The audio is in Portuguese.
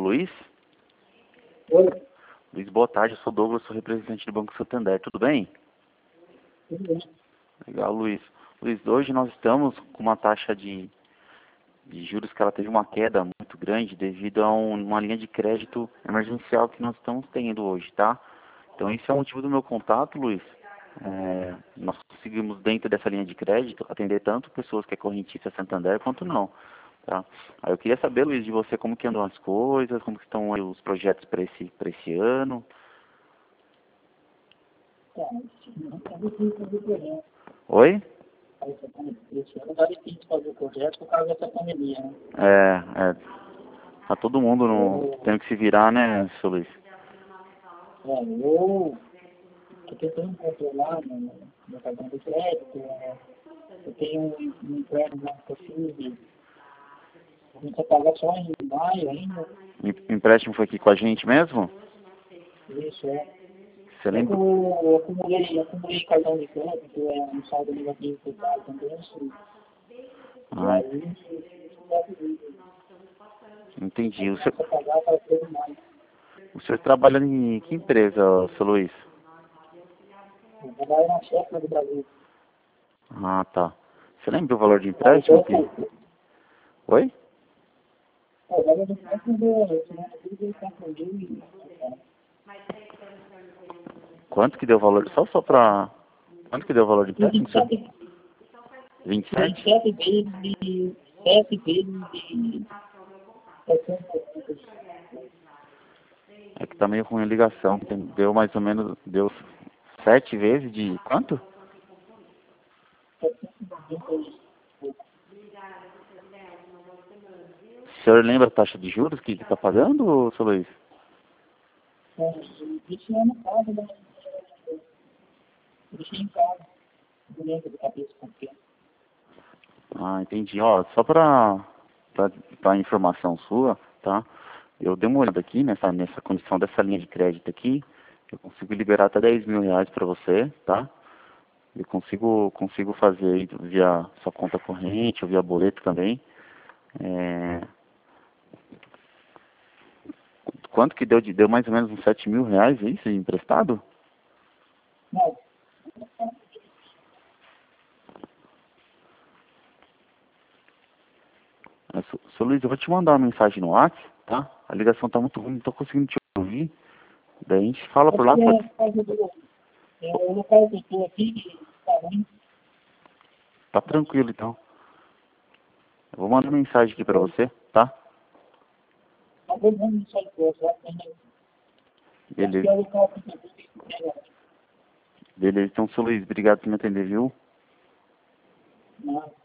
Luiz? Oi, Luiz, boa tarde. Eu sou Douglas, sou representante do Banco Santander. Tudo bem? tudo bem. Legal, Luiz. Luiz, hoje nós estamos com uma taxa de juros que ela teve uma queda muito grande devido a uma linha de crédito emergencial que nós estamos tendo hoje, tá? Então esse é o motivo do meu contato, Luiz. Nós conseguimos dentro dessa linha de crédito atender tanto pessoas que é correntista Santander quanto não, tá? Aí eu queria saber, Luiz, de você como que andam as coisas, como que estão aí os projetos para esse ano. Tá, não tá difícil fazer o projeto. Oi? Esse ano tá difícil fazer o projeto por causa dessa pandemia, né? Tá todo mundo tendo que se virar, né, seu Luiz? Eu tô tentando controlar meu cartão de crédito, eu tenho um empréstimo lá que eu fiz, a gente vai pagar só em maio ainda, Empréstimo foi aqui com a gente mesmo? isso é. Você lembra? Eu acumulei cartão de crédito, um saldo negativo por causa também, assim, e Ah, aí, entendi. O senhor, começa a pagar para ter mais. o senhor trabalha em que empresa, seu Luiz? Eu trabalho na chefe do Brasil. Ah, tá. Você lembra o valor de Mas empréstimo que... Oi? o valor do empréstimo deu, eu 4.000 Quanto que deu o valor? Só pra... Quanto que deu o valor de e empréstimo, senhor? 27? 27 vezes de 7 vezes de 60. É que tá meio ruim a ligação. Deu mais ou menos... Deu 7 vezes de... Quanto? O senhor lembra a taxa de juros que tá pagando, seu Luiz? Isso é no caso, né? Deixei em casa, não lembro de cabeça com o tempo. Ah, entendi. Ó, só pra informação sua, tá? Eu dei uma olhada aqui nessa condição dessa linha de crédito aqui. Eu consigo liberar até 10 mil reais para você, tá? Eu consigo fazer aí via sua conta corrente ou via boleto também. É, quanto que deu mais ou menos uns 7 mil reais, é isso, emprestado? Não, Seu Luiz, eu vou te mandar uma mensagem no WhatsApp, tá? A ligação tá muito ruim, não tô conseguindo te ouvir. Daí a gente fala por lá, porque pode... é por causa o local que eu estou aqui, está ruim. Tá tranquilo então. Eu vou mandar mensagem aqui pra você, tá? Tá todo mundo não sai de coisa, porque Beleza. é o local que eu estou. Beleza. Então, seu Luiz, obrigado por me atender, viu? Não.